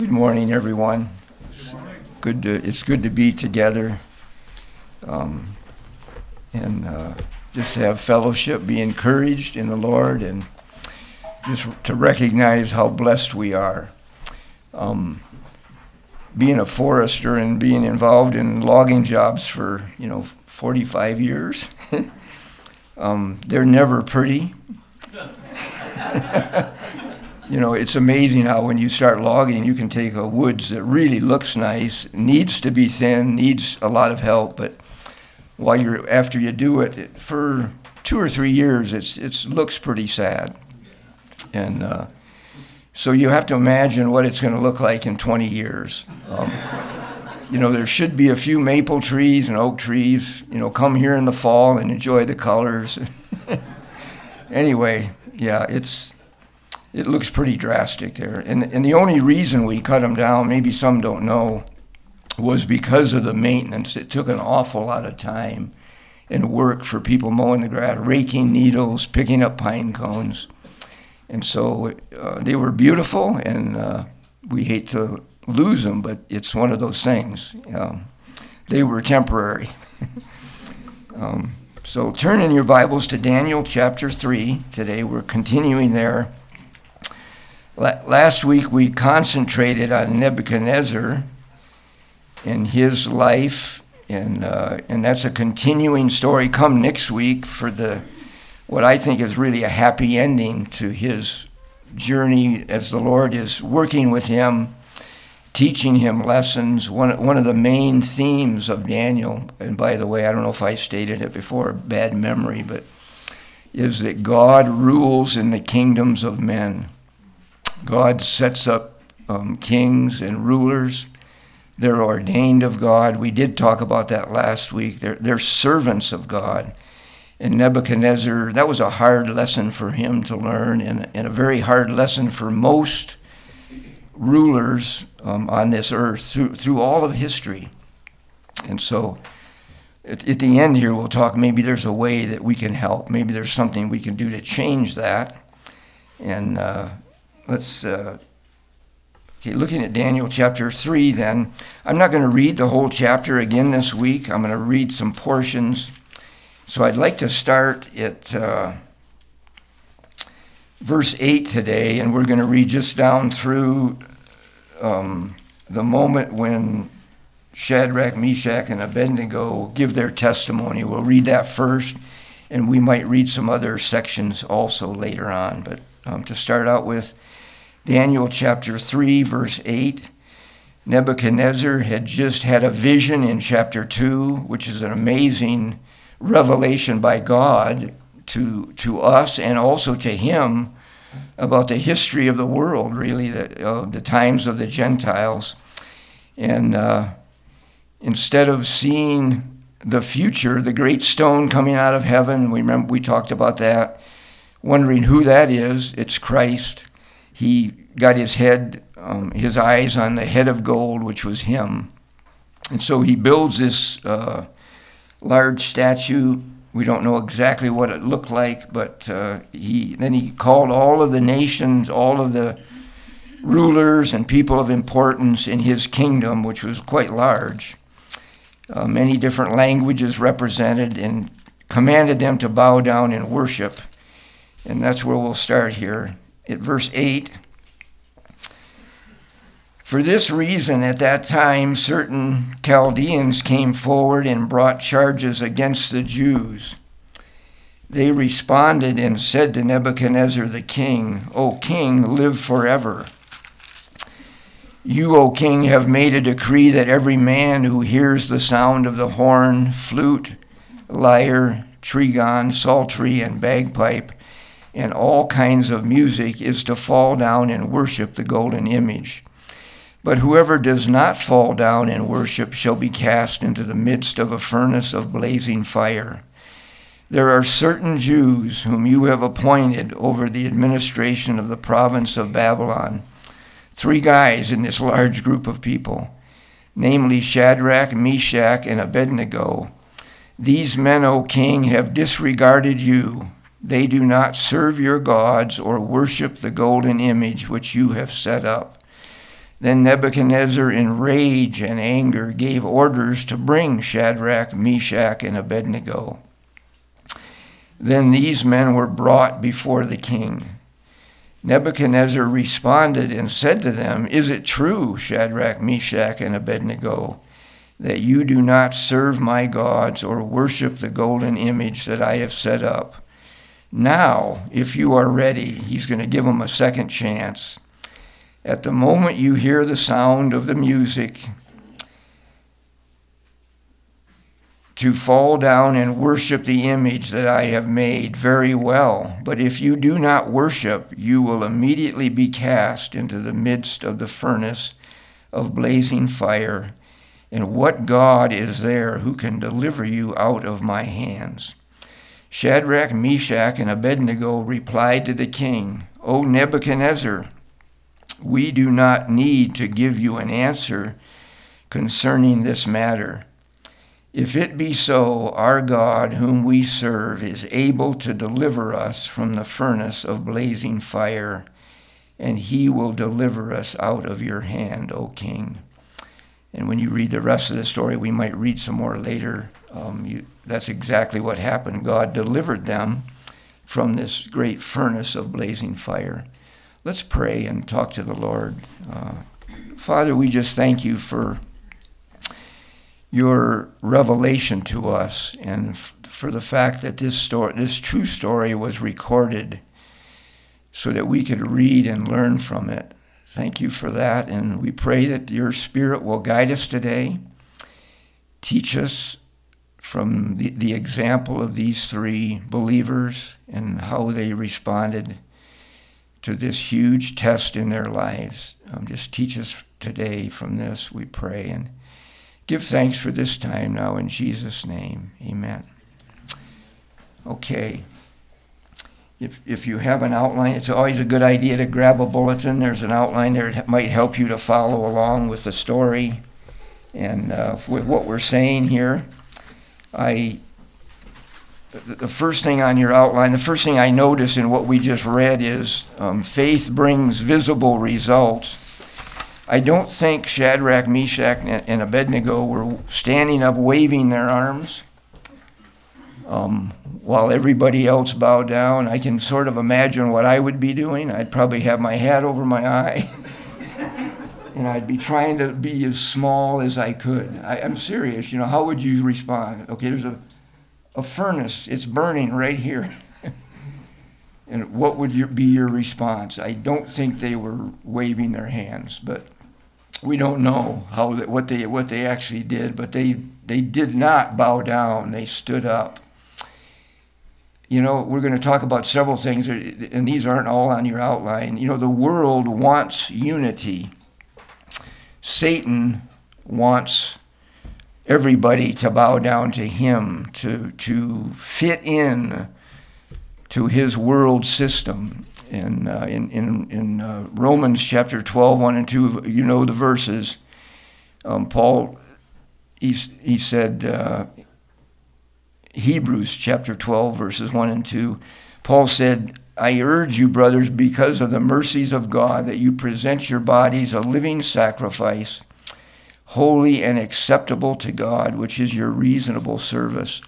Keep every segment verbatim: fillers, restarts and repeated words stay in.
Good morning, everyone. Good to, it's good to be together um, and uh, just have fellowship, be encouraged in the Lord, and just to recognize how blessed we are. Um, being a forester and being involved in logging jobs for, you know, forty-five years, um, they're never pretty. You know, it's amazing how when you start logging, you can take a woods that really looks nice, needs to be thin, needs a lot of help, but while you're after you do it, it for two or three years, it's it's looks pretty sad, and uh, so you have to imagine what it's going to look like in twenty years. Um, you know, there should be a few maple trees and oak trees. You know, come here in the fall and enjoy the colors. Anyway, yeah, it's. It looks pretty drastic there. And and the only reason we cut them down, maybe some don't know, was because of the maintenance. It took an awful lot of time and work for people mowing the grass, raking needles, picking up pine cones. And so uh, they were beautiful, and uh, we hate to lose them, but it's one of those things. Um, they were temporary. um, so turn in your Bibles to Daniel chapter three. Today we're continuing there. Last week we concentrated on Nebuchadnezzar and his life, and uh, and that's a continuing story. Come next week for the what I think is really a happy ending to his journey as the Lord is working with him, teaching him lessons. One one of the main themes of Daniel, and by the way, I don't know if I stated it before, bad memory, but is that God rules in the kingdoms of men. God sets up um, kings and rulers. They're ordained of God. We did talk about that last week. They're, they're servants of God. And Nebuchadnezzar, that was a hard lesson for him to learn, and, and a very hard lesson for most rulers um, on this earth through, through all of history. And so at, at the end here, we'll talk, maybe there's a way that we can help. Maybe there's something we can do to change that. And uh, Let's, uh, okay, looking at Daniel chapter three then. I'm not going to read the whole chapter again this week. I'm going to read some portions. So I'd like to start at uh, verse eight today, and we're going to read just down through um, the moment when Shadrach, Meshach, and Abednego give their testimony. We'll read that first, and we might read some other sections also later on. But um, to start out with, Daniel chapter three, verse eight. Nebuchadnezzar had just had a vision in chapter two, which is an amazing revelation by God to to us and also to him about the history of the world, really, the, uh, the times of the Gentiles. And uh, instead of seeing the future, the great stone coming out of heaven, we remember we talked about that, wondering who that is. It's Christ. He got his head, um, his eyes on the head of gold, which was him. And so he builds this uh, large statue. We don't know exactly what it looked like, but uh, he then he called all of the nations, all of the rulers and people of importance in his kingdom, which was quite large, uh, many different languages represented, and commanded them to bow down and worship. And that's where we'll start here. At verse eight, for this reason at that time certain Chaldeans came forward and brought charges against the Jews. They responded and said to Nebuchadnezzar the king, O king, live forever. You, O king, have made a decree that every man who hears the sound of the horn, flute, lyre, trigon, psaltery, and bagpipe, and all kinds of music is to fall down and worship the golden image. But whoever does not fall down and worship shall be cast into the midst of a furnace of blazing fire. There are certain Jews whom you have appointed over the administration of the province of Babylon, three guys in this large group of people, namely Shadrach, Meshach, and Abednego. These men, O king, have disregarded you. They do not serve your gods or worship the golden image which you have set up. Then Nebuchadnezzar, in rage and anger, gave orders to bring Shadrach, Meshach, and Abednego. Then these men were brought before the king. Nebuchadnezzar responded and said to them, "Is it true, Shadrach, Meshach, and Abednego, that you do not serve my gods or worship the golden image that I have set up? Now, if you are ready," he's going to give them a second chance. "At the moment you hear the sound of the music, to fall down and worship the image that I have made, very well. But if you do not worship, you will immediately be cast into the midst of the furnace of blazing fire. And what God is there who can deliver you out of my hands?" Shadrach, Meshach, and Abednego replied to the king, "O Nebuchadnezzar, we do not need to give you an answer concerning this matter. If it be so, our God, whom we serve, is able to deliver us from the furnace of blazing fire, and he will deliver us out of your hand, O king." And when you read the rest of the story, we might read some more later. Um, you, that's exactly what happened. God delivered them from this great furnace of blazing fire. Let's pray and talk to the Lord. Uh, Father, we just thank you for your revelation to us and f- for the fact that this story, this true story was recorded so that we could read and learn from it. Thank you for that, and we pray that your Spirit will guide us today. Teach us from the, the example of these three believers and how they responded to this huge test in their lives. Um, just teach us today from this, we pray, and give thanks for this time now in Jesus' name. Amen. Okay. If if you have an outline, it's always a good idea to grab a bulletin. There's an outline there that might help you to follow along with the story and uh, with what we're saying here. I the first thing on your outline, the first thing I notice in what we just read is um, faith brings visible results. I don't think Shadrach, Meshach, and Abednego were standing up waving their arms um, while everybody else bowed down. I can sort of imagine what I would be doing. I'd probably have my hat over my eye, and I'd be trying to be as small as I could. I, I'm serious. You know, how would you respond? Okay, there's a, a furnace. It's burning right here. And what would your, be your response? I don't think they were waving their hands, but we don't know how they, what they what they actually did. But they they did not bow down. They stood up. You know, we're going to talk about several things, and these aren't all on your outline. You know, the world wants unity. Satan wants everybody to bow down to him, to to fit in to his world system. And uh, in in, in uh, Romans chapter twelve, one and two, you know the verses. Um, Paul, he, he said, uh, Hebrews chapter twelve, verses one and two, Paul said, "I urge you, brothers, because of the mercies of God, that you present your bodies a living sacrifice, holy and acceptable to God, which is your reasonable service.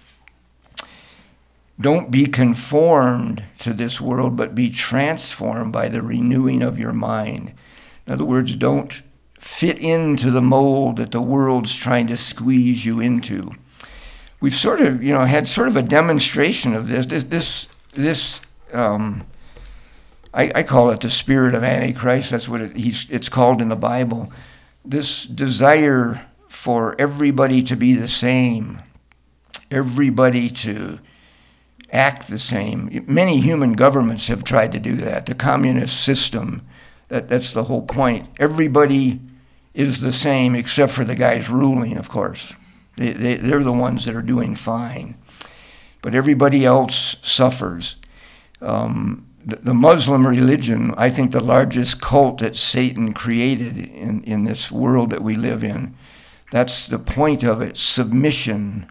Don't be conformed to this world, but be transformed by the renewing of your mind." In other words, don't fit into the mold that the world's trying to squeeze you into. We've sort of, you know, had sort of a demonstration of this. This, this, this um, I, I call it the spirit of Antichrist. That's what it, he's, it's called in the Bible. This desire for everybody to be the same, everybody to act the same. Many human governments have tried to do that. The communist system, that, that's the whole point. Everybody is the same except for the guys ruling, of course. They, they, they're the ones that are doing fine. But everybody else suffers. Um, the, the Muslim religion, I think the largest cult that Satan created in, in this world that we live in, that's the point of it, submission.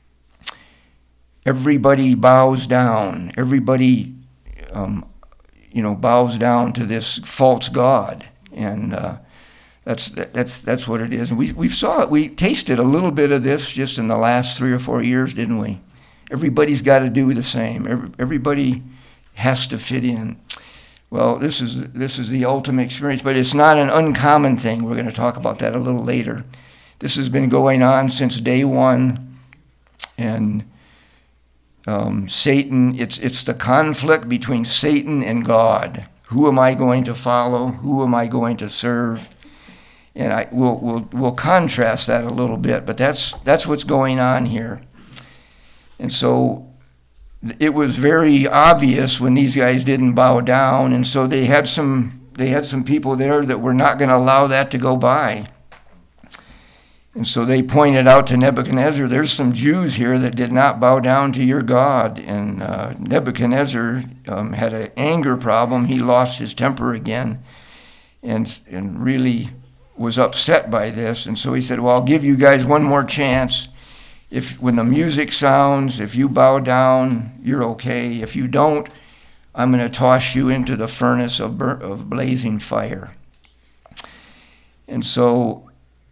Everybody bows down. Everybody, um, you know, bows down to this false god. And uh, That's that's that's what it is. And we we saw it. We tasted a little bit of this just in the last three or four years, didn't we? Everybody's got to do the same. Every, everybody has to fit in. Well, this is this is the ultimate experience, but it's not an uncommon thing. We're going to talk about that a little later. This has been going on since day one, and um, Satan. It's it's the conflict between Satan and God. Who am I going to follow? Who am I going to serve? And I we'll we'll we'll contrast that a little bit, but that's that's what's going on here. And so it was very obvious when these guys didn't bow down, and so they had some they had some people there that were not going to allow that to go by. And so they pointed out to Nebuchadnezzar, there's some Jews here that did not bow down to your God. And uh, Nebuchadnezzar um, had an anger problem. He lost his temper again, and and really was upset by this. And so he said, well, I'll give you guys one more chance. If when the music sounds, if you bow down, you're okay. If you don't, I'm going to toss you into the furnace of, bur- of blazing fire. And so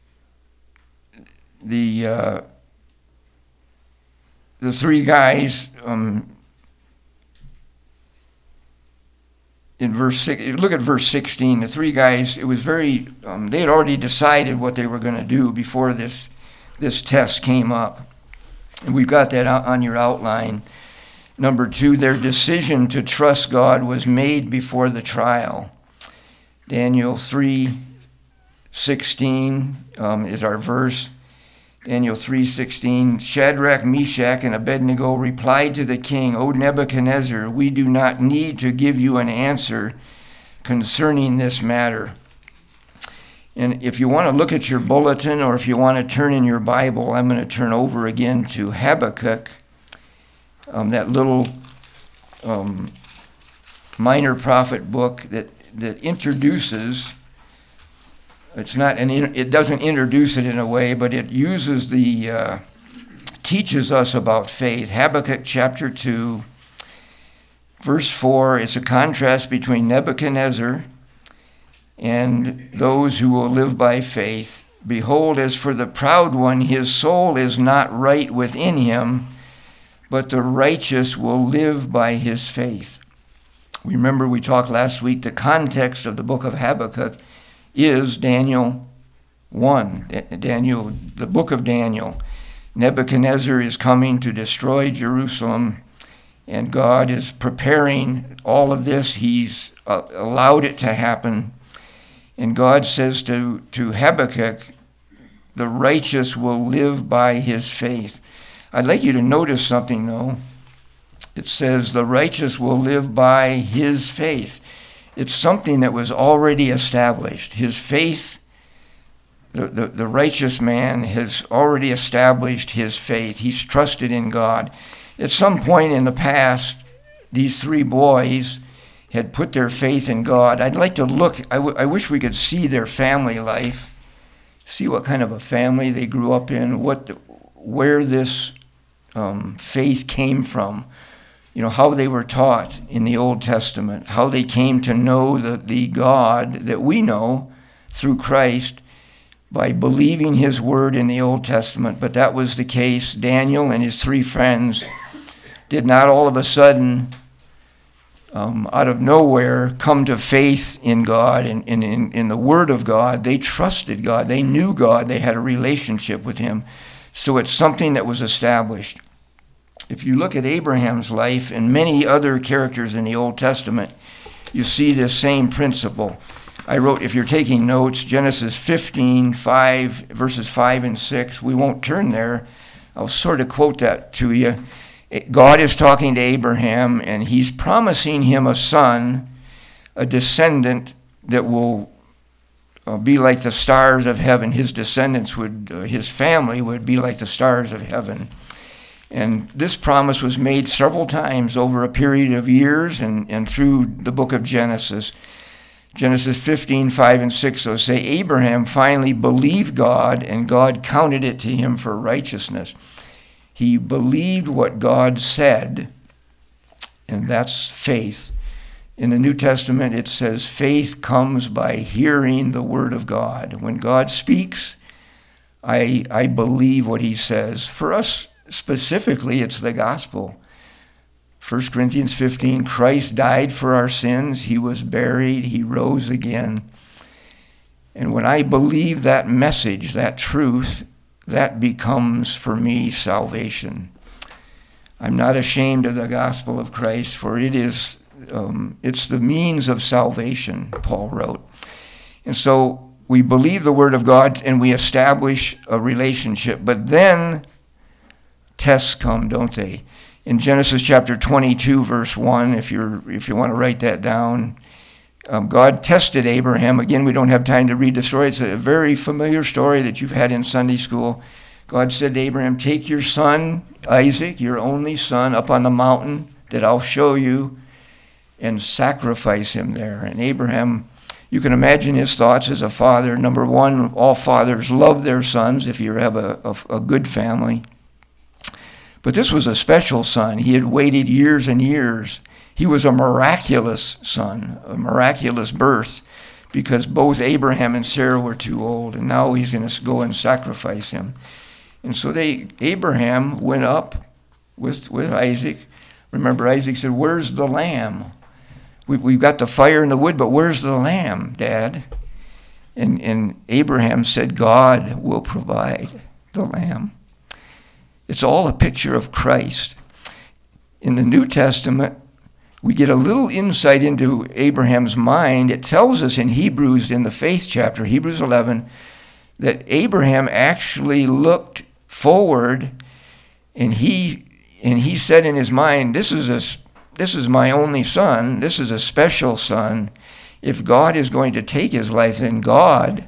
the uh, the three guys um, in verse six, look at verse sixteen. The three guys, it was very. Um, they had already decided what they were going to do before this this test came up. And we've got that on your outline. Number two, their decision to trust God was made before the trial. Daniel three sixteen um, is our verse. Daniel three sixteen, Shadrach, Meshach, and Abednego replied to the king, O Nebuchadnezzar, we do not need to give you an answer concerning this matter. And if you want to look at your bulletin, or if you want to turn in your Bible, I'm going to turn over again to Habakkuk, um, that little um, minor prophet book that, that introduces, it's not an, it doesn't introduce it in a way, but it uses the, uh, teaches us about faith. Habakkuk chapter two, verse four, it's a contrast between Nebuchadnezzar and those who will live by faith. Behold, as for the proud one, his soul is not right within him, but the righteous will live by his faith. Remember, we talked last week, the context of the book of Habakkuk is Daniel one, Daniel, the book of Daniel. Nebuchadnezzar is coming to destroy Jerusalem, and God is preparing all of this. He's uh, allowed it to happen. And God says to, to Habakkuk, the righteous will live by his faith. I'd like you to notice something, though. It says the righteous will live by his faith. It's something that was already established. His faith, the, the, the righteous man has already established his faith. He's trusted in God. At some point in the past, these three boys had put their faith in God. I'd like to look, I, w- I wish we could see their family life, see what kind of a family they grew up in, what the, where this um, faith came from, you know, how they were taught in the Old Testament, how they came to know the, the God that we know through Christ by believing his word in the Old Testament. But that was the case. Daniel and his three friends did not all of a sudden Um, out of nowhere, come to faith in God and in, in, in the Word of God. They trusted God. They knew God. They had a relationship with him. So it's something that was established. If you look at Abraham's life and many other characters in the Old Testament, you see this same principle. I wrote, if you're taking notes, Genesis fifteen, five, verses five and six. We won't turn there. I'll sort of quote that to you. God is talking to Abraham, and he's promising him a son, a descendant that will uh, be like the stars of heaven. His descendants would, uh, his family would be like the stars of heaven. And this promise was made several times over a period of years and, and through the book of Genesis. Genesis fifteen, five and six, so say, Abraham finally believed God, and God counted it to him for righteousness. He believed what God said, and that's faith. In the New Testament, it says faith comes by hearing the word of God. When God speaks, I, I believe what he says. For us specifically, it's the gospel. First Corinthians fifteen, Christ died for our sins. He was buried. He rose again. And when I believe that message, that truth, that becomes for me salvation. I'm not ashamed of the gospel of Christ, for it is um, it's the means of salvation, Paul wrote. And so we believe the word of God and we establish a relationship. But then tests come, don't they? In Genesis chapter twenty-two, verse one, if you're if you want to write that down, um, God tested Abraham. Again, we don't have time to read the story. It's a very familiar story that you've had in Sunday school. God said to Abraham, take your son, Isaac, your only son, up on the mountain that I'll show you and sacrifice him there. And Abraham, you can imagine his thoughts as a father. Number one, all fathers love their sons if you have a, a, a good family. But this was a special son. He had waited years and years. He was a miraculous son, a miraculous birth, because both Abraham and Sarah were too old, and now he's going to go and sacrifice him. And so they, Abraham went up with, with Isaac. Remember, Isaac said, where's the lamb? We, we've got the fire and the wood, but where's the lamb, Dad? And, and Abraham said, God will provide the lamb. It's all a picture of Christ. In the New Testament, we get a little insight into Abraham's mind. It tells us in Hebrews, in the faith chapter, Hebrews eleven, that Abraham actually looked forward, and he and he said in his mind, this is a this is my only son, this is a special son. If God is going to take his life, then God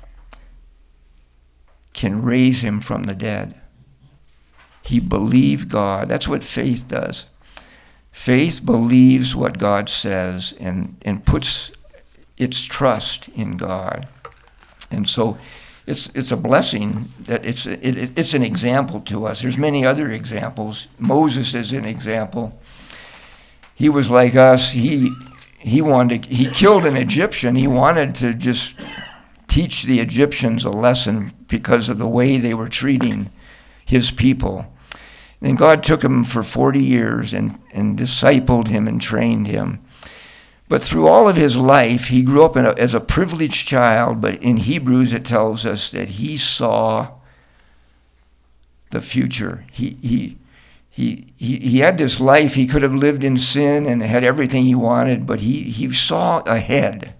can raise him from the dead. He believed God. That's what faith does. Faith believes what God says and, and puts its trust in God. And so it's it's a blessing that it's it, it's an example to us. There's many other examples. Moses is an example. He was like us. He he wanted to, he killed an Egyptian. He wanted to just teach the Egyptians a lesson because of the way they were treating his people. And God took him for forty years and, and discipled him and trained him. But through all of his life, he grew up in a, as a privileged child, but in Hebrews it tells us that he saw the future. He he he he, he had this life. He could have lived in sin and had everything he wanted, but he, he saw ahead.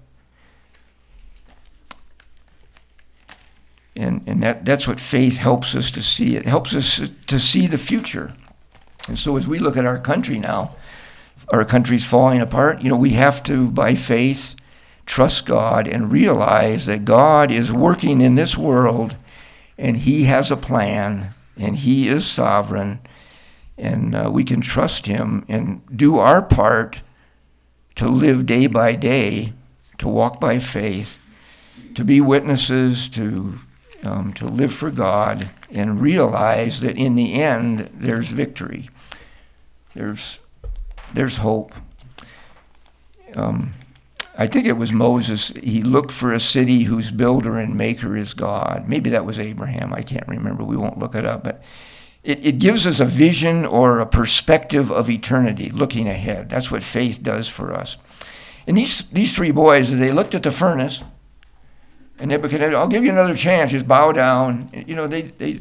And and that, that's what faith helps us to see. It helps us to see the future. And so as we look at our country now, our country's falling apart, you know, we have to, by faith, trust God and realize that God is working in this world and he has a plan and he is sovereign, and uh, we can trust him and do our part to live day by day, to walk by faith, to be witnesses, to Um, to live for God and realize that in the end there's victory. There's there's hope. Um, I think it was Moses. He looked for a city whose builder and maker is God. Maybe that was Abraham. I can't remember. We won't look it up. But it, it gives us a vision or a perspective of eternity, looking ahead. That's what faith does for us. And these these three boys, as they looked at the furnace, and Nebuchadnezzar, I'll give you another chance, just bow down. You know, they they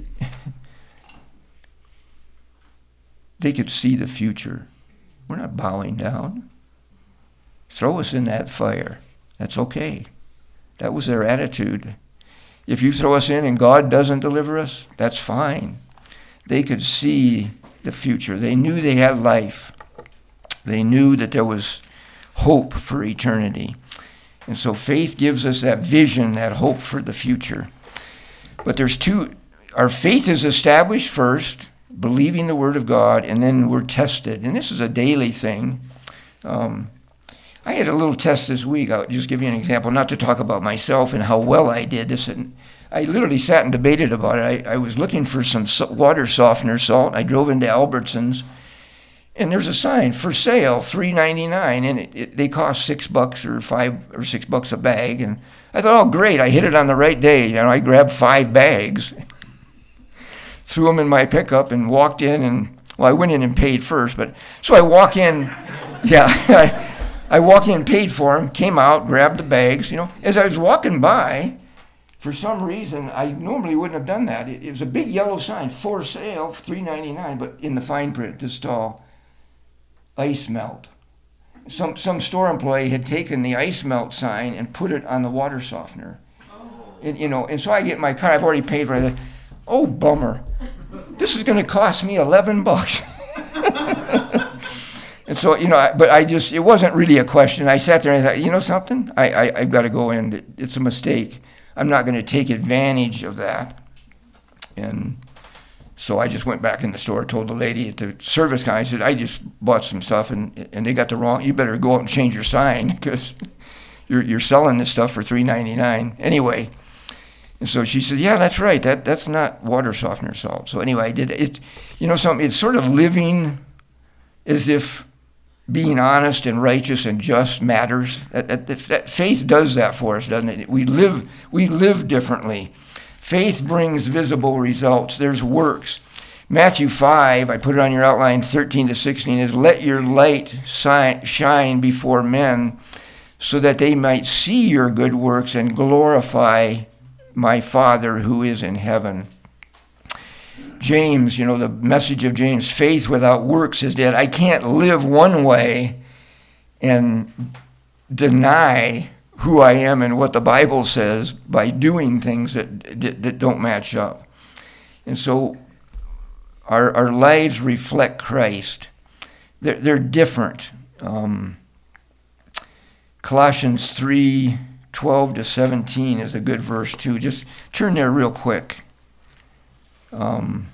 they could see the future. We're not bowing down. Throw us in that fire. That's okay. That was their attitude. If you throw us in and God doesn't deliver us, that's fine. They could see the future. They knew they had life. They knew that there was hope for eternity. And so faith gives us that vision, that hope for the future. But there's two, our faith is established first, believing the word of God, and then we're tested. And this is a daily thing. Um, I had a little test this week. I'll just give you an example, not to talk about myself and how well I did this. And I literally sat and debated about it. I, I was looking for some water softener salt. I drove into Albertsons, And there's a sign, for sale, three ninety-nine, and it, it, they cost six bucks or five or six bucks a bag. And I thought, oh, great, I hit it on the right day. You know, I grabbed five bags, threw them in my pickup, and walked in. And well, I went in and paid first, but so I walk in, yeah, I, I walk in, paid for them, came out, grabbed the bags. You know, as I was walking by, for some reason, I normally wouldn't have done that. It, it was a big yellow sign, for sale, three ninety-nine, but in the fine print, this tall. Ice melt. Some some store employee had taken the ice melt sign and put it on the water softener. Oh. And, you know, and so I get in my car. I've already paid for it. Oh, bummer! This is going to cost me eleven bucks. And so, you know, I, but I just it wasn't really a question. I sat there and I thought, you know something? I, I I've got to go in. It, it's a mistake. I'm not going to take advantage of that. And so I just went back in the store, told the lady at the service guy, I said, I just bought some stuff, and and they got the wrong, you better go out and change your sign, because you're you're selling this stuff for three ninety-nine. Anyway, and so she said, yeah, that's right, that that's not water softener salt. So anyway, I did it. You know something, it's sort of living as if being honest and righteous and just matters. That, that, that faith does that for us, doesn't it? We live, we live differently. Faith brings visible results. There's works. Matthew five, I put it on your outline, thirteen to sixteen, is let your light shine before men so that they might see your good works and glorify my Father who is in heaven. James, you know, the message of James, faith without works is dead. I can't live one way and deny who I am and what the Bible says by doing things that that, that don't match up. And so our our lives reflect Christ. They're, they're different. Um, Colossians three twelve to seventeen is a good verse too. Just turn there real quick. Um,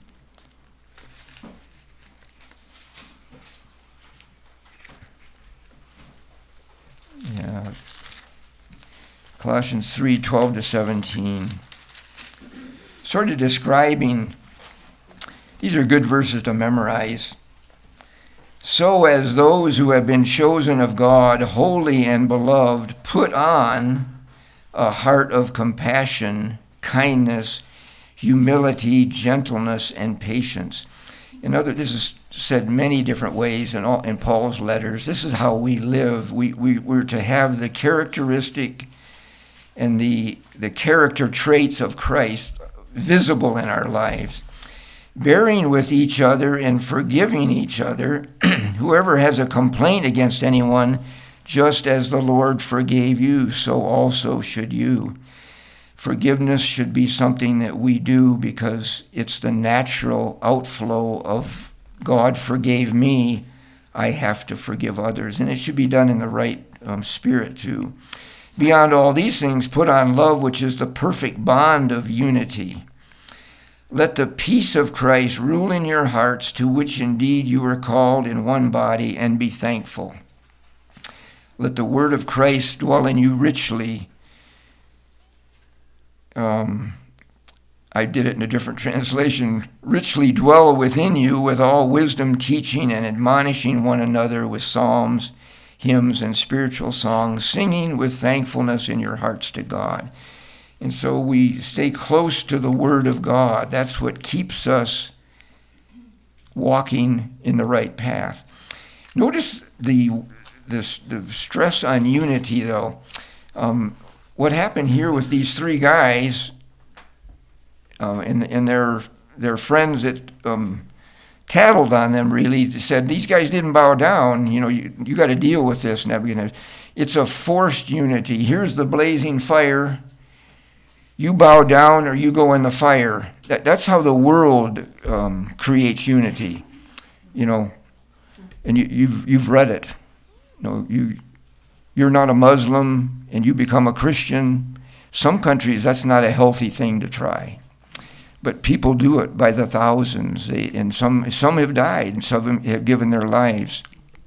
yeah. Colossians three twelve to seventeen. Sort of describing, these are good verses to memorize. So as those who have been chosen of God, holy and beloved, put on a heart of compassion, kindness, humility, gentleness, and patience. In other, this is said many different ways in all in Paul's letters. This is how we live. We we we're to have the characteristic and the the character traits of Christ visible in our lives, bearing with each other and forgiving each other. Whoever has a complaint against anyone, just as the Lord forgave you, so also should you. Forgiveness should be something that we do because it's the natural outflow of God forgave me, I have to forgive others. And it should be done in the right um, spirit too. Beyond all these things, put on love, which is the perfect bond of unity. Let the peace of Christ rule in your hearts, to which indeed you are called in one body, and be thankful. Let the word of Christ dwell in you richly. Um, I did it in a different translation. Richly dwell within you with all wisdom, teaching and admonishing one another with psalms, hymns, and spiritual songs, singing with thankfulness in your hearts to God. And so we stay close to the Word of God. That's what keeps us walking in the right path. Notice the the, the stress on unity, though. Um, what happened here with these three guys uh, and, and their their friends that um, tattled on them, really said, these guys didn't bow down. You know, you, you got to deal with this, Nebuchadnezzar. It's a forced unity. Here's the blazing fire. You bow down or you go in the fire. That, that's how the world um, creates unity, you know. And you, you've you've read it. You know, you you're not a Muslim and you become a Christian. Some countries that's not a healthy thing to try, but people do it by the thousands. They, and some some have died and some have given their lives.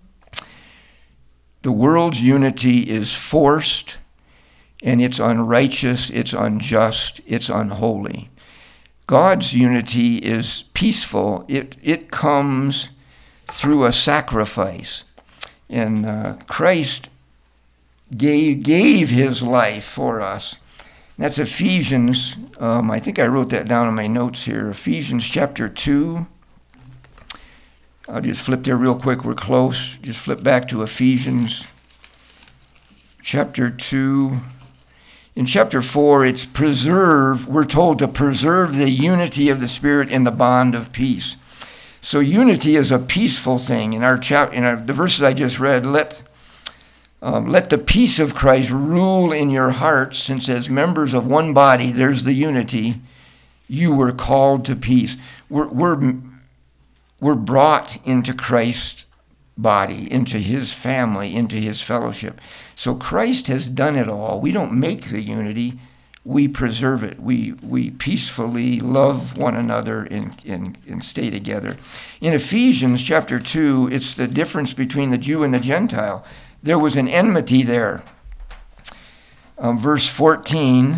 The world's unity is forced. And it's unrighteous, it's unjust, it's unholy. God's unity is peaceful. It it comes through a sacrifice. And uh, Christ gave, gave his life for us. That's Ephesians. Um, I think I wrote that down in my notes here. Ephesians chapter two. I'll just flip there real quick. We're close. Just flip back to Ephesians chapter two. In chapter four, it's preserve. We're told to preserve the unity of the Spirit in the bond of peace. So unity is a peaceful thing. In our chap, in our, the verses I just read, let um, let the peace of Christ rule in your hearts, since as members of one body, there's the unity. You were called to peace. We're we're we're brought into Christ's body, into his family, into his fellowship. So Christ has done it all. We don't make the unity. We preserve it. We we peacefully love one another and, and, and stay together. In Ephesians chapter two, it's the difference between the Jew and the Gentile. There was an enmity there. Um, verse fourteen.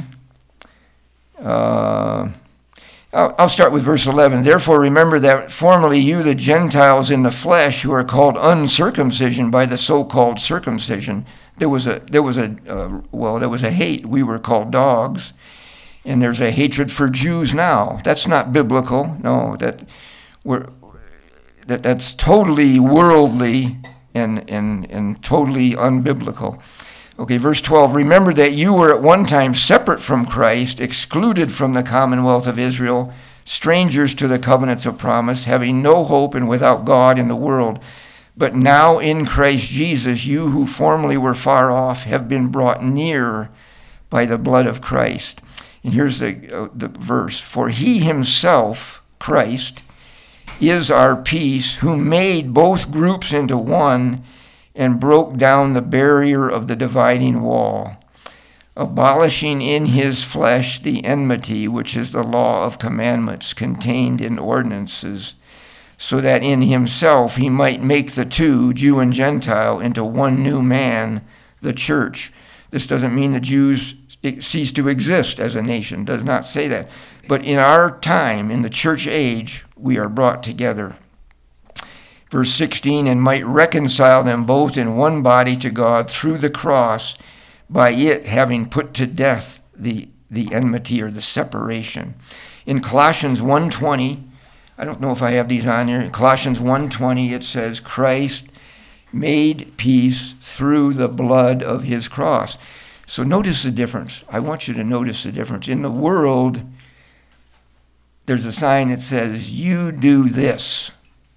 Uh, I'll, I'll start with verse eleven. Therefore remember that formerly you, the Gentiles in the flesh, who are called uncircumcision by the so-called circumcision, There was a there was a uh, well there was a hate. We were called dogs, and there's a hatred for Jews now. That's not biblical. No, that we're that that's totally worldly and and and totally unbiblical. Okay, verse twelve. Remember that you were at one time separate from Christ, excluded from the commonwealth of Israel, strangers to the covenants of promise, having no hope and without God in the world. But now in Christ Jesus, you who formerly were far off have been brought near by the blood of Christ. And here's the, uh, the verse. For he himself, Christ, is our peace, who made both groups into one and broke down the barrier of the dividing wall, abolishing in his flesh the enmity, which is the law of commandments contained in ordinances, so that in himself he might make the two, Jew and Gentile, into one new man, the church. This doesn't mean the Jews cease to exist as a nation, does not say that. But in our time, in the church age, we are brought together. Verse sixteen, and might reconcile them both in one body to God through the cross, by it having put to death the, the enmity or the separation. In Colossians one twenty, I don't know if I have these on here. In Colossians one twenty, it says, Christ made peace through the blood of his cross. So notice the difference. I want you to notice the difference. In the world, there's a sign that says, you do this.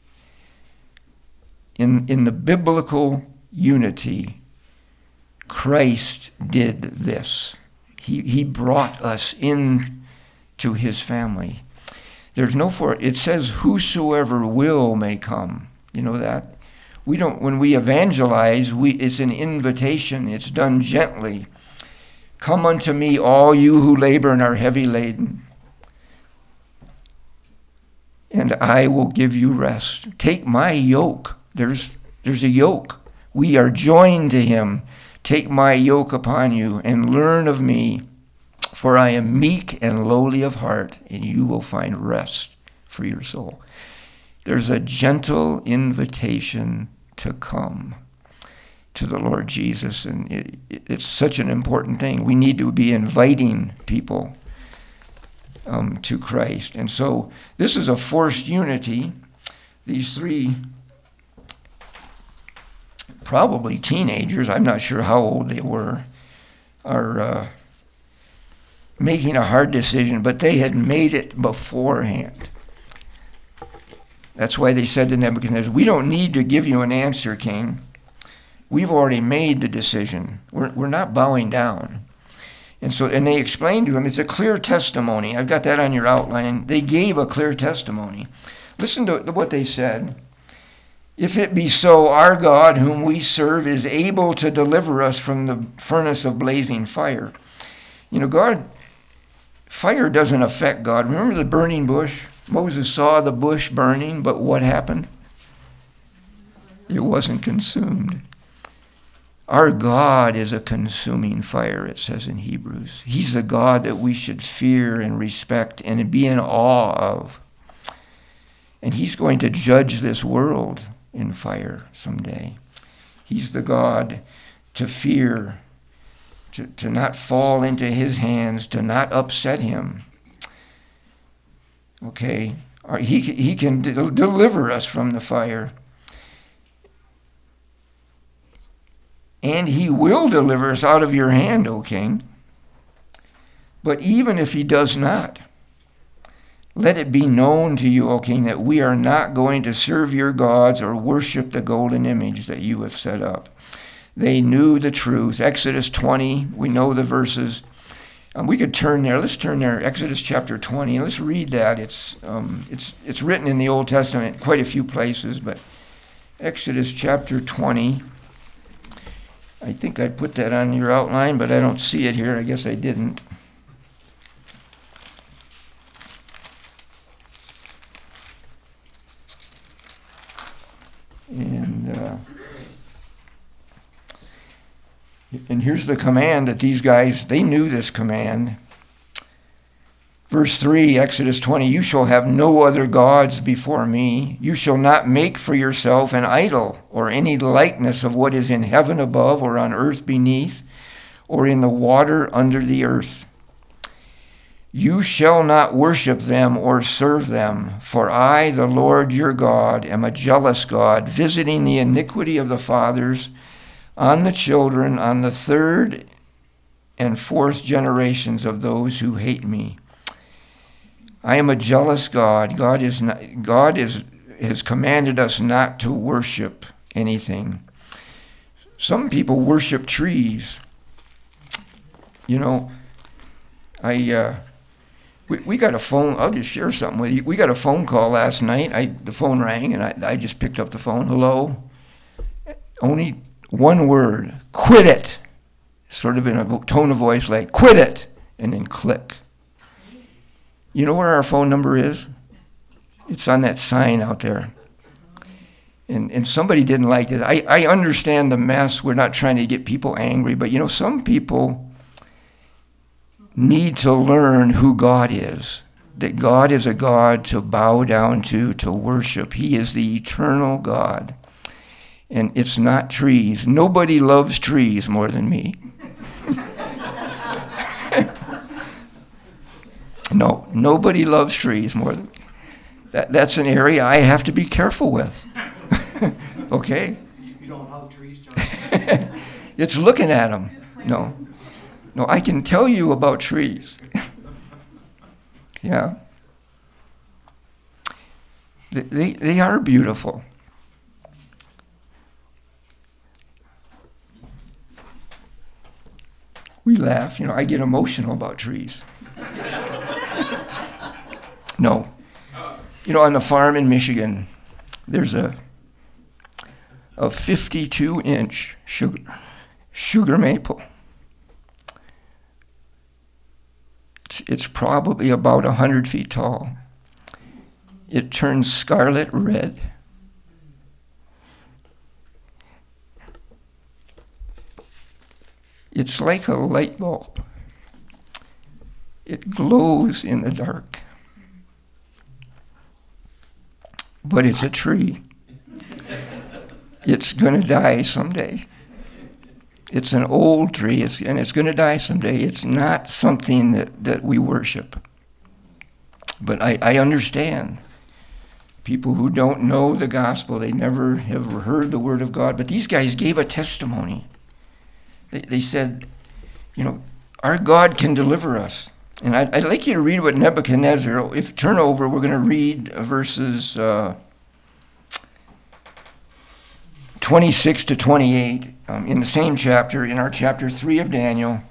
In, in the biblical unity, Christ did this. He, he brought us into his family. There's no for it. It says, whosoever will may come. You know that? We don't, when we evangelize, we it's an invitation. It's done gently. Come unto me, all you who labor and are heavy laden, and I will give you rest. Take my yoke. There's, there's a yoke. We are joined to him. Take my yoke upon you and learn of me, for I am meek and lowly of heart, and you will find rest for your soul. There's a gentle invitation to come to the Lord Jesus, and it, it, it's such an important thing. We need to be inviting people um, to Christ. And so this is a forced unity. These three, probably teenagers, I'm not sure how old they were, are uh, making a hard decision, but they had made it beforehand. That's why they said to Nebuchadnezzar, we don't need to give you an answer, king. We've already made the decision. We're, we're not bowing down. And so, and they explained to him, it's a clear testimony. I've got that on your outline. They gave a clear testimony. Listen to what they said. If it be so, our God, whom we serve, is able to deliver us from the furnace of blazing fire. You know, God, fire doesn't affect God. Remember the burning bush? Moses saw the bush burning, but what happened? It wasn't consumed. Our God is a consuming fire, it says in Hebrews. He's the God that we should fear and respect and be in awe of. And he's going to judge this world. in fire someday. He's the God to fear, to, to not fall into his hands, to not upset him. Okay? He, he can de- deliver us from the fire. And he will deliver us out of your hand, O king. But even if he does not, let it be known to you, O king, that we are not going to serve your gods or worship the golden image that you have set up. They knew the truth. Exodus twenty, we know the verses. Um, we could turn there. Let's turn there. Exodus chapter twenty. Let's read that. It's um, it's it's written in the Old Testament quite a few places, but Exodus chapter twenty. I think I put that on your outline, but I don't see it here. I guess I didn't. And uh, and here's the command that these guys, they knew this command. Verse three, Exodus twenty, you shall have no other gods before me. You shall not make for yourself an idol or any likeness of what is in heaven above or on earth beneath or in the water under the earth. You shall not worship them or serve them, for I, the Lord your God, am a jealous God, visiting the iniquity of the fathers on the children, on the third and fourth generations of those who hate me. I am a jealous God. God is not, God is has commanded us not to worship anything. Some people worship trees. You know, I uh, we we got a phone. I'll just share something with you. We got a phone call last night. I the phone rang and I I just picked up the phone. Hello. Only one word. Quit it. Sort of in a tone of voice like quit it, and then click. You know where our phone number is? It's on that sign out there. And and somebody didn't like this. I, I understand the mess. We're not trying to get people angry, but you know, some people need to learn who God is. That God is a God to bow down to, to worship. He is the eternal God. And it's not trees. Nobody loves trees more than me. No, nobody loves trees more than me. That, that's an area I have to be careful with. Okay? You don't love trees, John? It's looking at them. No. No, I can tell you about trees. Yeah. They, they, they are beautiful. We laugh. You know, I get emotional about trees. No. You know, on the farm in Michigan, there's a a fifty-two inch sugar, sugar maple. It's, it's probably about one hundred feet tall. It turns scarlet red. It's like a light bulb. It glows in the dark. But it's a tree. It's going to die someday. It's an old tree, it's, and it's going to die someday. It's not something that, that we worship. But I, I understand people who don't know the gospel, they never have heard the word of God. But these guys gave a testimony. They, they said, you know, our God can deliver us. And I'd, I'd like you to read what Nebuchadnezzar, if turn over, we're going to read verses uh, twenty-six to twenty-eight um, in the same chapter, in our chapter three of Daniel.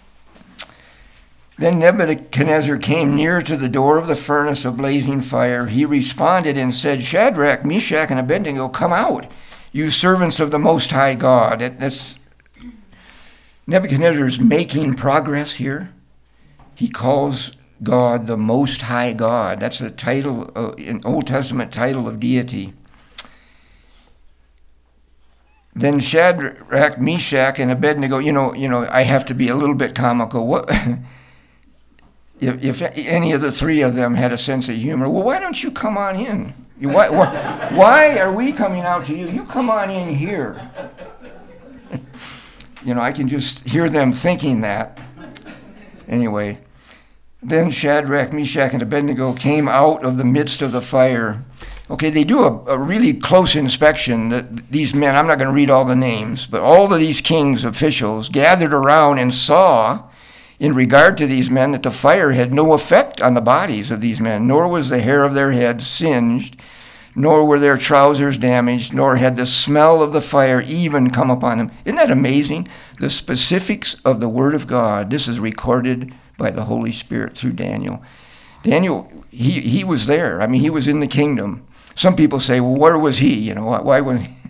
Then Nebuchadnezzar came near to the door of the furnace of blazing fire. He responded and said, Shadrach, Meshach, and Abednego, come out, you servants of the Most High God. It, that's, Nebuchadnezzar is making progress here. He calls God the Most High God. That's a title, uh, an Old Testament title of deity. Then Shadrach, Meshach, and Abednego, you know, you know, I have to be a little bit comical. What if, if any of the three of them had a sense of humor? Well, why don't you come on in? You- Why, why, why are we coming out to you? You come on in here. You know, I can just hear them thinking that. Anyway, then Shadrach, Meshach, and Abednego came out of the midst of the fire. Okay, they do a, a really close inspection. That these men, I'm not going to read all the names, but all of these kings' officials gathered around and saw, in regard to these men, that the fire had no effect on the bodies of these men, nor was the hair of their heads singed, nor were their trousers damaged, nor had the smell of the fire even come upon them. Isn't that amazing? The specifics of the Word of God. This is recorded by the Holy Spirit through Daniel. Daniel, he, he was there. I mean, he was in the kingdom. Some people say, well, where was he? You know, why, why was he?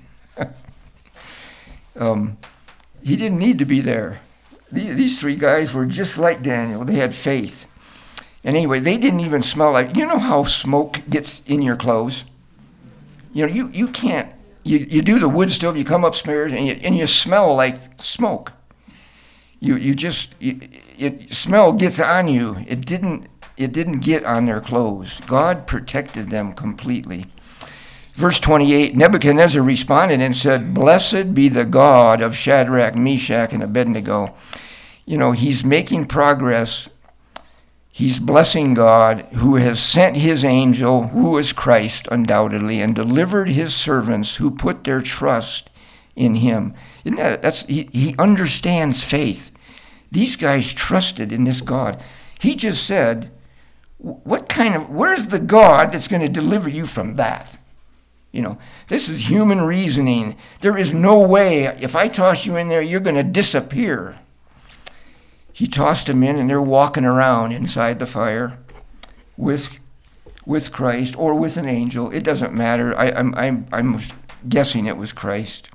um, he didn't need to be there. These, these three guys were just like Daniel. They had faith. And anyway, they didn't even smell like, you know how smoke gets in your clothes? You know, you, you can't, you, you do the wood stove, you come upstairs, and you, and you smell like smoke. You you just, you, it, smell gets on you. It didn't, it didn't get on their clothes. God protected them completely. Verse twenty-eight, Nebuchadnezzar responded and said, "Blessed be the God of Shadrach, Meshach, and Abednego." You know, he's making progress. He's blessing God, who has sent his angel, who is Christ, undoubtedly, and delivered his servants who put their trust in him. Isn't that, that's, he, he understands faith. These guys trusted in this God. He just said, what kind of, where's the God that's going to deliver you from that? You know, this is human reasoning. There is no way, if I toss you in there, you're going to disappear. He tossed them in, and they're walking around inside the fire with with Christ or with an angel. It doesn't matter. I, I'm, I'm, I'm guessing it was Christ.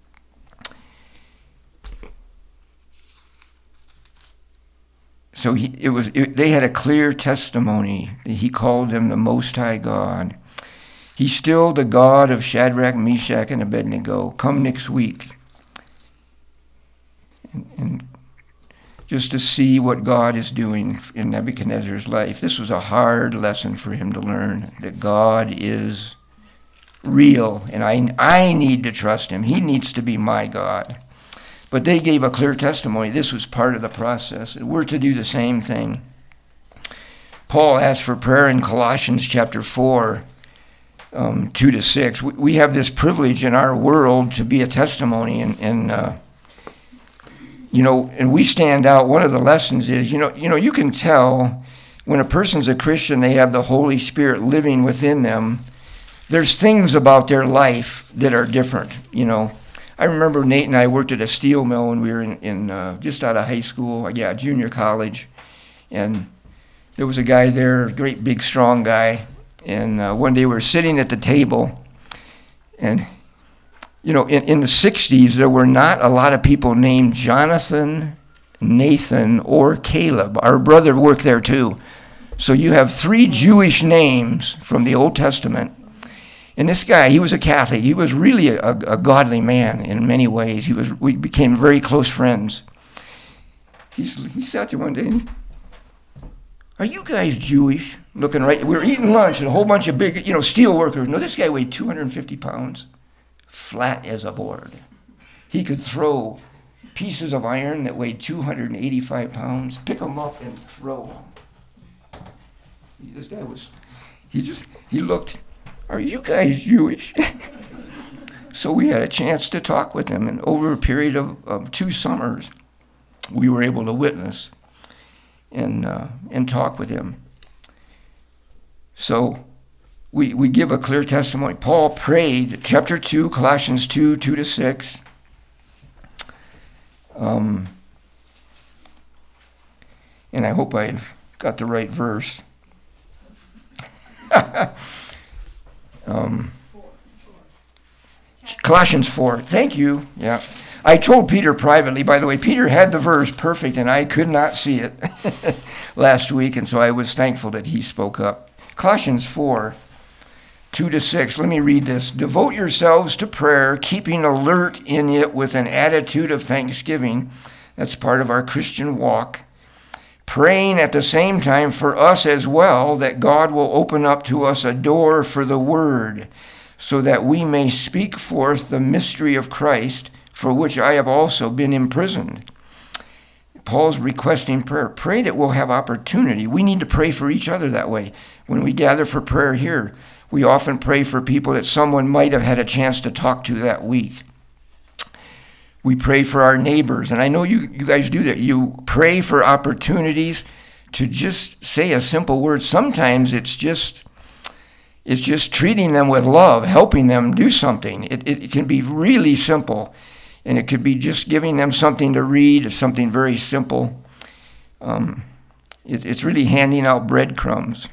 So he, it was. It, they had a clear testimony that he called them the Most High God. He's still the God of Shadrach, Meshach, and Abednego. Come next week. And, and just to see what God is doing in Nebuchadnezzar's life. This was a hard lesson for him to learn, that God is real, and I, I need to trust him. He needs to be my God. But they gave a clear testimony. This was part of the process. We're to do the same thing. Paul asked for prayer in Colossians chapter four, um, two to six. We, we have this privilege in our world to be a testimony, and, and uh, you know, and we stand out. One of the lessons is, you know, you know, you can tell when a person's a Christian, they have the Holy Spirit living within them. There's things about their life that are different, you know. I remember Nate and I worked at a steel mill when we were in, in uh, just out of high school, yeah, junior college. And there was a guy there, a great big strong guy. And uh, one day we were sitting at the table, and you know, in, in the sixties, there were not a lot of people named Jonathan, Nathan, or Caleb. Our brother worked there too. So you have three Jewish names from the Old Testament. And this guy, he was a Catholic. He was really a, a, a godly man in many ways. He was. We became very close friends. He's, he sat there one day and he, "Are you guys Jewish?" Looking right, we were eating lunch and a whole bunch of big, you know, steel workers. No, this guy weighed two hundred fifty pounds. Flat as a board. He could throw pieces of iron that weighed two hundred eighty-five pounds, pick them up and throw them. This guy was, he just, he looked, "Are you guys Jewish?" So we had a chance to talk with him, and over a period of, of two summers, we were able to witness and uh, and talk with him. So We we give a clear testimony. Paul prayed, chapter two, Colossians two, two to six. Um, and I hope I've got the right verse. um, Colossians four, thank you. Yeah. I told Peter privately, by the way, Peter had the verse perfect, and I could not see it last week, and so I was thankful that he spoke up. Colossians four, two to six. Let me read this. "Devote yourselves to prayer, keeping alert in it with an attitude of thanksgiving." That's part of our Christian walk. praying at the same time for us as well, that God will open up to us a door for the word, so that we may speak forth the mystery of Christ, for which I have also been imprisoned. Paul's requesting prayer. Pray that we'll have opportunity. We need to pray for each other that way. When we gather for prayer here, we often pray for people that someone might have had a chance to talk to that week. We pray for our neighbors, and I know you, you guys do that. You pray for opportunities to just say a simple word. Sometimes it's just it's just treating them with love, helping them do something. It, it, it can be really simple, and it could be just giving them something to read, something very simple. Um, it, it's really handing out breadcrumbs.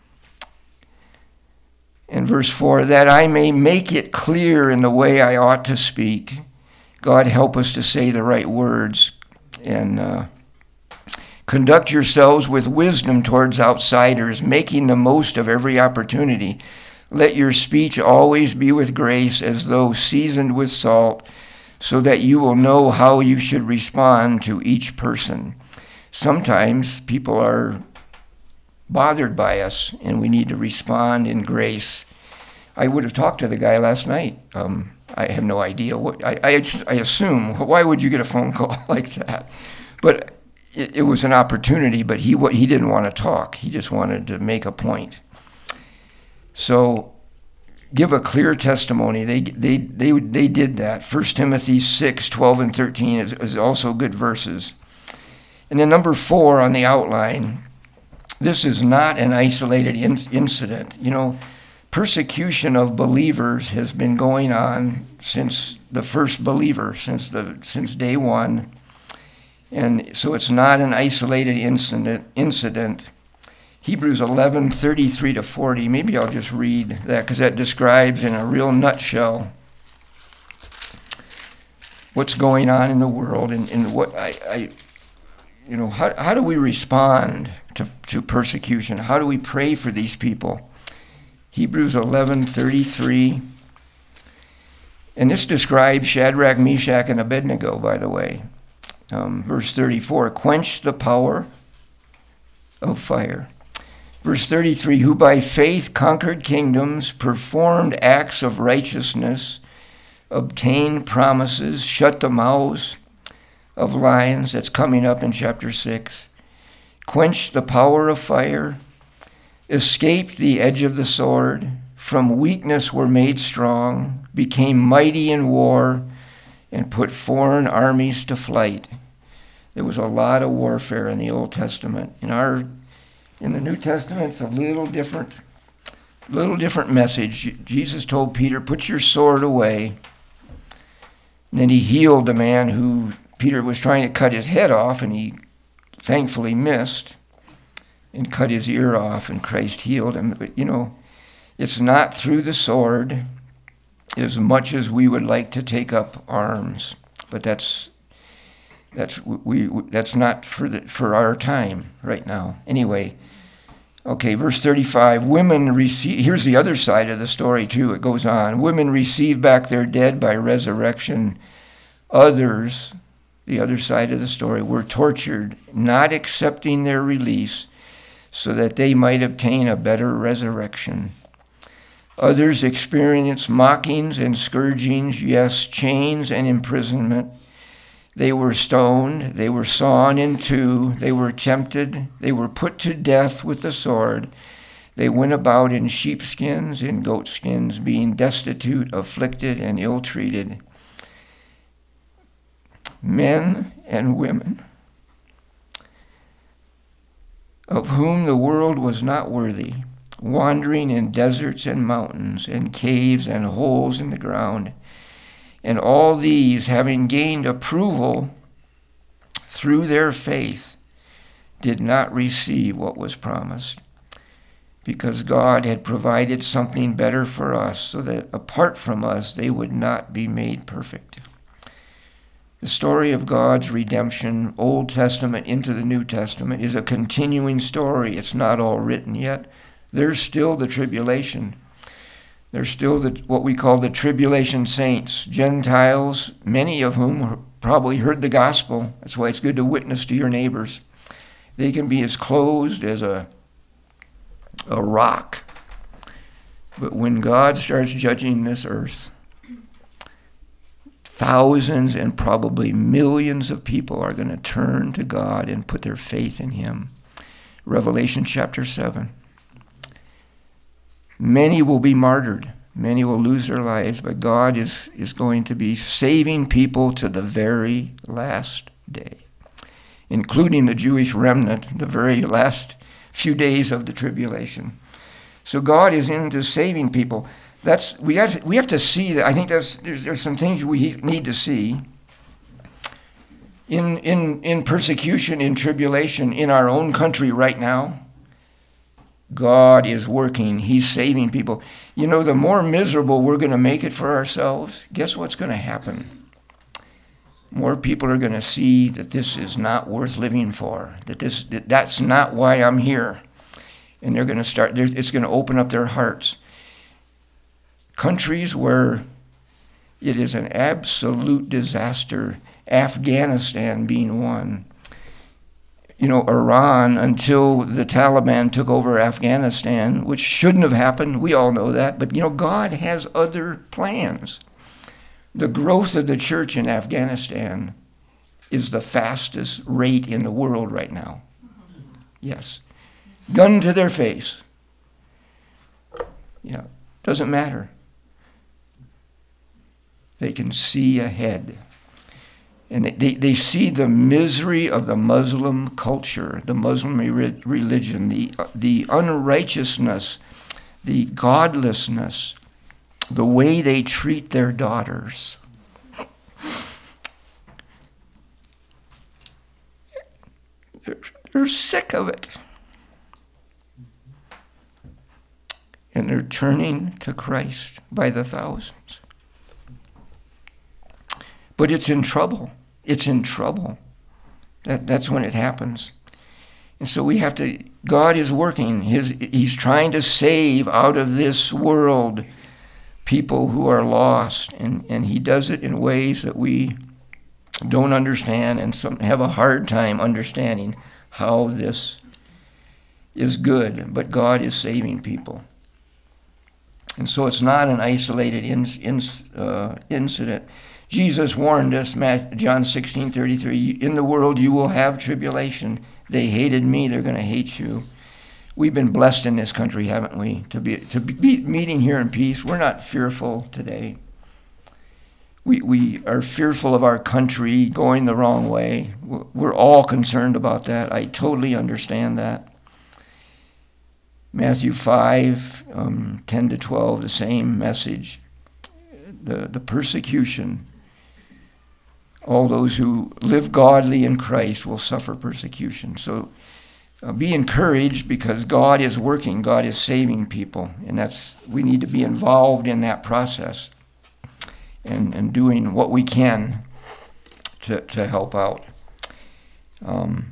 In verse four, that I may make it clear in the way I ought to speak. God, help us to say the right words, and uh, conduct yourselves with wisdom towards outsiders, making the most of every opportunity. Let your speech always be with grace, as though seasoned with salt, so that you will know how you should respond to each person. Sometimes people are bothered by us, and we need to respond in grace. I would have talked to the guy last night. Um, I have no idea what I, I, I assume. Why would you get a phone call like that? But it, it was an opportunity. But he he didn't want to talk. He just wanted to make a point. So, give a clear testimony. They they they they did that. First Timothy six twelve and thirteen is, is also good verses. And then number four on the outline. This is not an isolated in, incident. You know. Persecution of believers has been going on since the first believer, since the since day one, and so it's not an isolated incident. Incident. Hebrews eleven thirty-three to forty. Maybe I'll just read that because that describes in a real nutshell what's going on in the world and, and what I, I, you know, how how do we respond to to persecution? How do we pray for these people? Hebrews eleven thirty-three. And this describes Shadrach, Meshach, and Abednego, by the way. Um, verse thirty-four, quench the power of fire. Verse thirty-three, who by faith conquered kingdoms, performed acts of righteousness, obtained promises, shut the mouths of lions. That's coming up in chapter six. Quenched the power of fire, escaped the edge of the sword, from weakness were made strong, became mighty in war, and put foreign armies to flight. There was a lot of warfare in the Old Testament. In our, in the New Testament, it's a little different, little different message. Jesus told Peter, "Put your sword away." And then he healed the man who Peter was trying to cut his head off, and he thankfully missed, and cut his ear off, and Christ healed him. But, you know, it's not through the sword as much as we would like to take up arms. But that's that's we, we that's not for the, for our time right now. Anyway, okay, verse thirty-five. Women receive. Here's the other side of the story too. It goes on. Women receive back their dead by resurrection. Others, the other side of the story, were tortured, not accepting their release, so that they might obtain a better resurrection. Others experienced mockings and scourgings, yes, chains and imprisonment. They were stoned, they were sawn in two, they were tempted, they were put to death with the sword. They went about in sheepskins and goatskins, being destitute, afflicted, and ill-treated. Men and women, of whom the world was not worthy, wandering in deserts and mountains and caves and holes in the ground. And all these, having gained approval through their faith, did not receive what was promised, because God had provided something better for us, so that apart from us they would not be made perfect. The story of God's redemption, Old Testament into the New Testament, is a continuing story. It's not all written yet. There's still the tribulation. There's still the, what we call the tribulation saints, Gentiles, many of whom probably heard the gospel. That's why it's good to witness to your neighbors. They can be as closed as a, a rock. But when God starts judging this earth, thousands and probably millions of people are going to turn to God and put their faith in him. Revelation chapter seven. Many will be martyred. Many will lose their lives, but God is, is going to be saving people to the very last day, including the Jewish remnant, the very last few days of the tribulation. So God is into saving people. That's we have we have to see that. I think that's there's there's some things we need to see in in in persecution, in tribulation, in our own country right now. God is working. He's saving people. You know, the more miserable we're going to make it for ourselves, guess what's going to happen? More people are going to see that this is not worth living for, that this that that's not why I'm here. And they're going to start, it's going to open up their hearts. Countries where it is an absolute disaster, Afghanistan being one. You know, Iran, until the Taliban took over Afghanistan, which shouldn't have happened, we all know that, but you know, God has other plans. The growth of the church in Afghanistan is the fastest rate in the world right now. Yes. Gun to their face. Yeah, doesn't matter. They can see ahead. And they, they, they see the misery of the Muslim culture, the Muslim re- religion, the, the unrighteousness, the godlessness, the way they treat their daughters. They're, they're sick of it. And they're turning to Christ by the thousands. But it's in trouble. It's in trouble. That, that's when it happens. And so we have to, God is working. His, he's trying to save out of this world people who are lost. And, and he does it in ways that we don't understand and some have a hard time understanding how this is good. But God is saving people. And so it's not an isolated in, in, uh, incident. Jesus warned us, John sixteen thirty-three, in the world you will have tribulation. They hated me, they're going to hate you. We've been blessed in this country, haven't we, to be to be meeting here in peace. We're not fearful today. We we are fearful of our country going the wrong way. We're all concerned about that. I totally understand that. Matthew five, um, ten to twelve, the same message. The, the persecution. All those who live godly in Christ will suffer persecution. So uh, be encouraged because God is working. God is saving people. And that's we need to be involved in that process and, and doing what we can to, to help out. Um,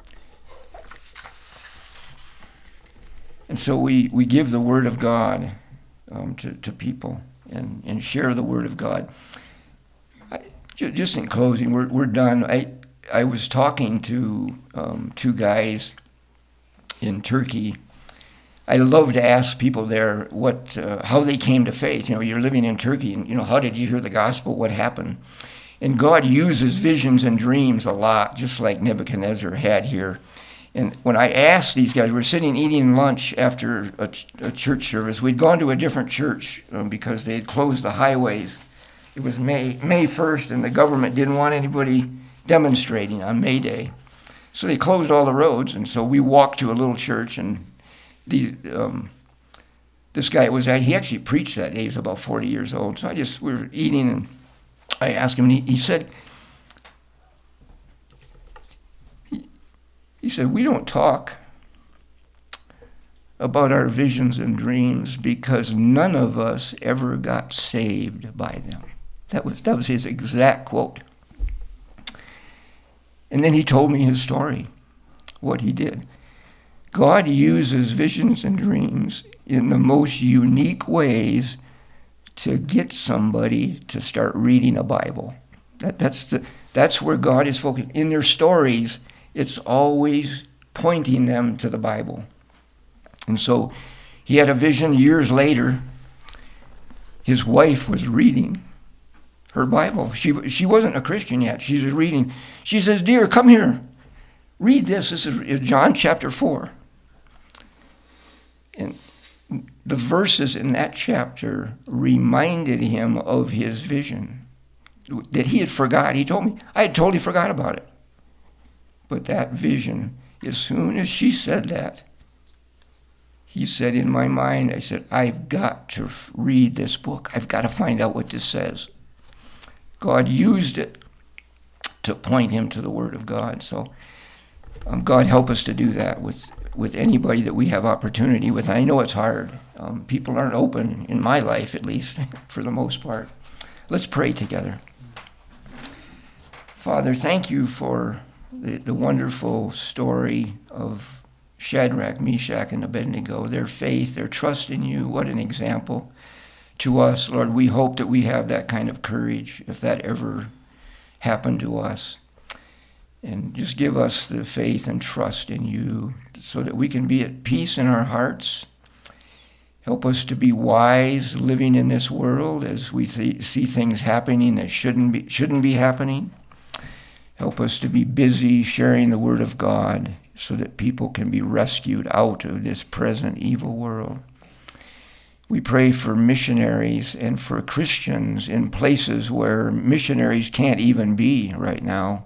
and so we, we give the Word of God um, to, to people and, and share the Word of God. Just in closing, we're we're done. I I was talking to um, two guys in Turkey. I love to ask people there what uh, how they came to faith. You know, you're living in Turkey, and you know, how did you hear the gospel? What happened? And God uses visions and dreams a lot, just like Nebuchadnezzar had here. And when I asked these guys, we're sitting eating lunch after a, a church service. We'd gone to a different church um, because they had closed the highways. It was May May first, and the government didn't want anybody demonstrating on May Day. So they closed all the roads, and so we walked to a little church, and the um, this guy was, he actually preached that day. He was about forty years old. So I just, we were eating, and I asked him, and he, he said, he, he said, we don't talk about our visions and dreams because none of us ever got saved by them. That was that was his exact quote. And then he told me his story, what he did. God uses visions and dreams in the most unique ways to get somebody to start reading a Bible. That that's the that's where God is focused. In their stories, it's always pointing them to the Bible. And so he had a vision years later. His wife was reading her Bible. She she wasn't a Christian yet. She was reading. She says, "Dear, come here. Read this. This is John chapter four." And the verses in that chapter reminded him of his vision that he had forgot. He told me, I had totally forgot about it. But that vision, as soon as she said that, he said in my mind, I said, I've got to read this book. I've got to find out what this says. God used it to point him to the Word of God. So um, God help us to do that with, with anybody that we have opportunity with. I know it's hard. Um, people aren't open, in my life at least, for the most part. Let's pray together. Father, thank you for the, the wonderful story of Shadrach, Meshach, and Abednego, their faith, their trust in you. What an example to us. Lord, we hope that we have that kind of courage if that ever happened to us. And just give us the faith and trust in you so that we can be at peace in our hearts. Help us to be wise living in this world as we th- see things happening that shouldn't be, shouldn't be happening. Help us to be busy sharing the Word of God so that people can be rescued out of this present evil world. We pray for missionaries and for Christians in places where missionaries can't even be right now.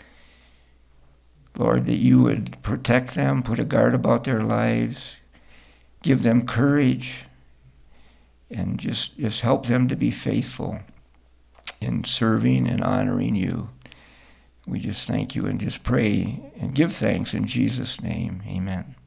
Lord, that you would protect them, put a guard about their lives, give them courage, and just, just help them to be faithful in serving and honoring you. We just thank you and just pray and give thanks in Jesus' name. Amen.